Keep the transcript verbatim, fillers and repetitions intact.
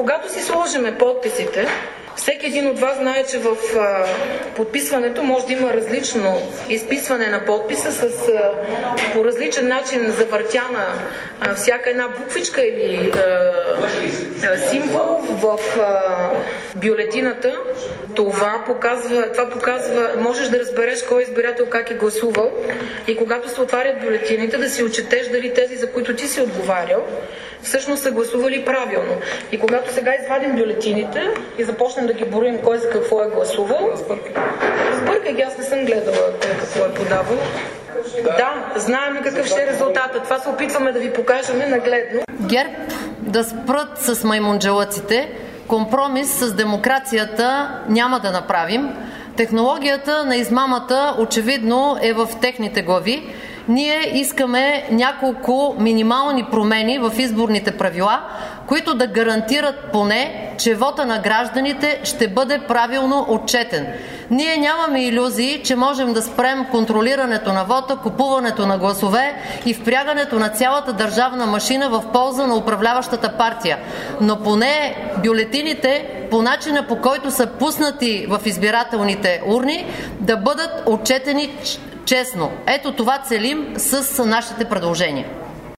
Когато си сложиме подписите, всеки един от вас знае, че в а, подписването може да има различно изписване на подписа с а, по различен начин завъртяна а, всяка една буквичка или а, а, символ в а, бюлетината. Това показва, това показва, можеш да разбереш кой избирател как е гласувал и когато се отварят бюлетините да си отчетеш дали тези, за които ти си отговарял, всъщност са гласували правилно. И когато сега извадим бюлетините и започнем да ги броим кой за какво е гласувал, сбъркай ги, аз не съм гледала кой какво е подавал. Да, знаем какъв ще е резултатът. Това се опитваме да ви покажем нагледно. ГЕРБ да спрат с маймунджалъците. Компромис с демокрацията няма да направим. Технологията на измамата очевидно е в техните глави. Ние искаме няколко минимални промени в изборните правила, които да гарантират поне, че вота на гражданите ще бъде правилно отчетен. Ние нямаме илюзии, че можем да спрем контролирането на вота, купуването на гласове и впрягането на цялата държавна машина в полза на управляващата партия. Но поне бюлетините, по начина по който са пуснати в избирателните урни, да бъдат отчетени честно. Ето това целим с нашите предложения.